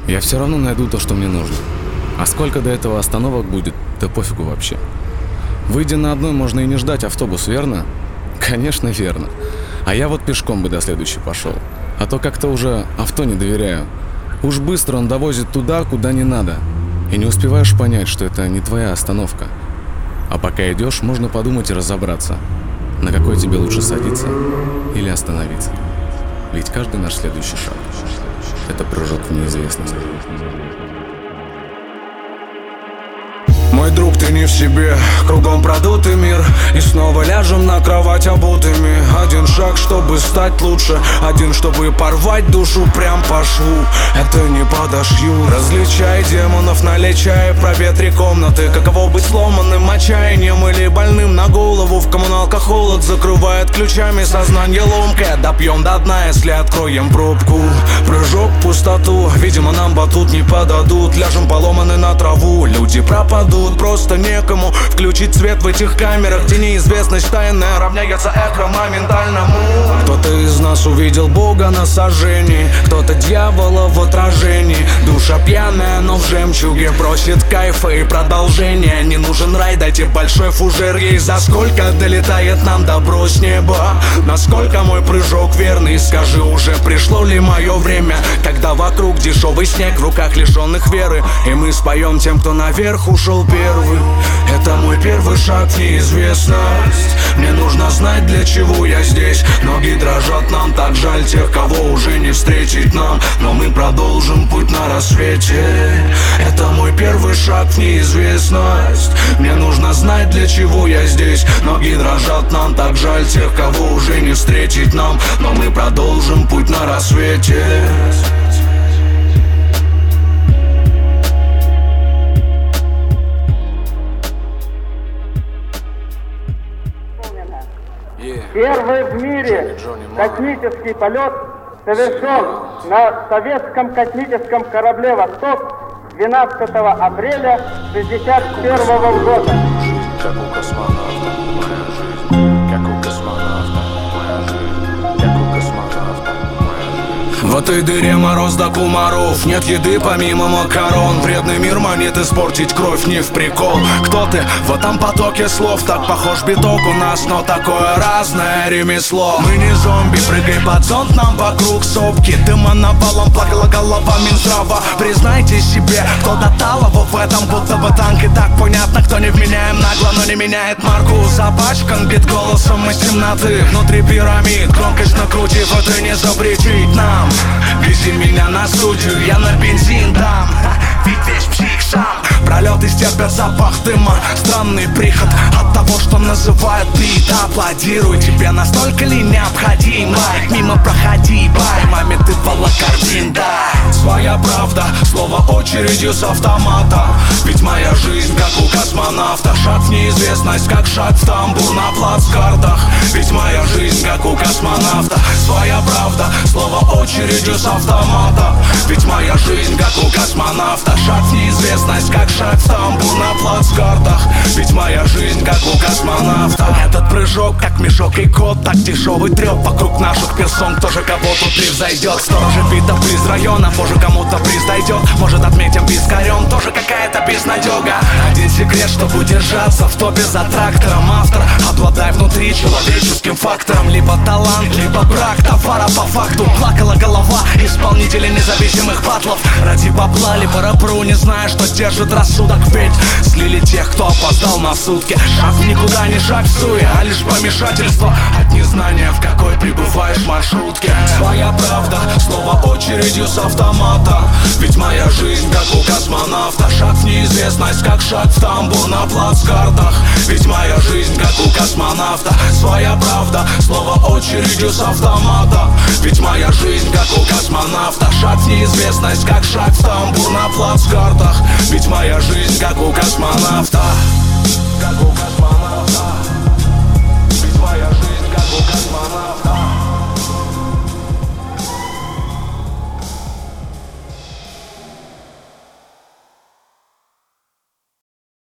Я все равно найду то, что мне нужно. А сколько до этого остановок будет, да пофигу вообще. Выйдя на одной, можно и не ждать автобус, верно? Конечно, верно. А я вот пешком бы до следующей пошел. А то как-то уже авто не доверяю. Уж быстро он довозит туда, куда не надо. И не успеваешь понять, что это не твоя остановка. А пока идешь, можно подумать и разобраться, на какой тебе лучше садиться или остановиться. Ведь каждый наш следующий шаг — это прыжок в неизвестность. Мой друг, ты не в себе, кругом продутый мир. И снова ляжем на кровать обутыми. Один шаг, чтобы стать лучше, один, чтобы порвать душу прям по шву. Это не подошью. Различай демонов, налечай, проветри комнаты. Каково быть сломанным отчаянием или больным на голову. В коммуналках холод закрывает ключами, сознание ломкое. Допьем до дна, если откроем пробку. Прыжок в пустоту, видимо нам батут не подадут. Ляжем поломаны на траву, люди пропадут. Просто некому включить свет в этих камерах, где неизвестность тайная равняется эхо моментальному. Кто-то из нас увидел Бога на сожжении, кто-то дьявола в отражении. Душа пьяная, но в жемчуге просит кайфа и продолжения. Не нужен рай, дайте большой фужер ей. За сколько долетает нам добро с неба? Насколько мой прыжок верный? Скажи, уже пришло ли мое время, когда вокруг дешевый снег, в руках лишенных веры, и мы споем тем, кто наверх ушел первый. Это мой первый шаг в неизвестность. Мне нужно знать, для чего я здесь. Ноги дрожат, нам так жаль тех, кого уже не встретить нам. Но мы продолжим путь на рассвете. Это мой первый шаг в неизвестность. Мне нужно знать, для чего я здесь. Ноги дрожат, нам так жаль тех, кого уже не встретить нам. Но мы продолжим путь на рассвете. Первый в мире космический полет совершен на советском космическом корабле «Восток» 12 апреля 1961 года. Как у космонавта моя жизнь, как у космонавта моя жизнь, как у космонавта моя жизнь. В этой дыре мороз до кумаров, нет еды помимо макарон. Вредный мир манит испортить кровь не в прикол. Кто ты в этом потоке слов? Так похож биток у нас, но такое разное ремесло. Мы не зомби, прыгай под зонт, нам вокруг сопки. Дыма навалом, плакала голова Минздрава. Признайте себе, кто до талого в этом, будто бы танк. И так понятно, кто не вменяем нагло, но не меняет марку. Запачкан бит голосом из темноты. Внутри пирамид, громкость накрутив, это не запретить нам. Вези меня на студию, я на бензин дам. Ведь весь псих сам. Пролеты стерпят запах дыма. Странный приход от того, что называют бит. Аплодируй, тебе настолько ли необходим лайк? Мимо проходи, бай, маме ты волокордин, да. Своя правда, слово очередью с автомата. Ведь моя жизнь как у космонавта. Шаг в неизвестность, как шаг в тамбур на плацкартах. Ведь моя жизнь как у космонавта. Своя правда, слово очередью с автомата. Ведь моя жизнь как у космонавта. Шаг в неизвестность, как шаг в тамбур на плацкартах. Ведь моя жизнь как у космонавта. Этот прыжок как мешок и кот, так дешевый треп вокруг наших персон. Кто же кого тут превзойдет? Сторожи бита близ района, позже кому-то приз дойдет. Может отметим вискарем, тоже какая-то безнадега. Один секрет, чтобы удержаться в топе за трактором. Автор, обладай внутри человеческим фактором. Либо талант, либо брак, товара по факту. Плакала голова исполнителей независимых батлов. Ради бабла, либо рэпру, не зная, что держит рассудок. Ведь слили тех, кто опоздал на сутки. Шаг в никуда, не шаг в суе, а лишь помешательство от незнания, в какой пребываешь маршрутке. Своя правда, слово очередью с автомата. Ведь моя жизнь как у космонавта. Шаг в неизвестность, как шаг в тамбур на плацкартах. Ведь моя жизнь как у космонавта. Своя правда, слово очередью с автомата. Ведь моя жизнь как у космонавта. Шаг в неизвестность, как шаг в тамбур на плацкартах. Ведь моя жизнь как у космонавта. Как у космонавта.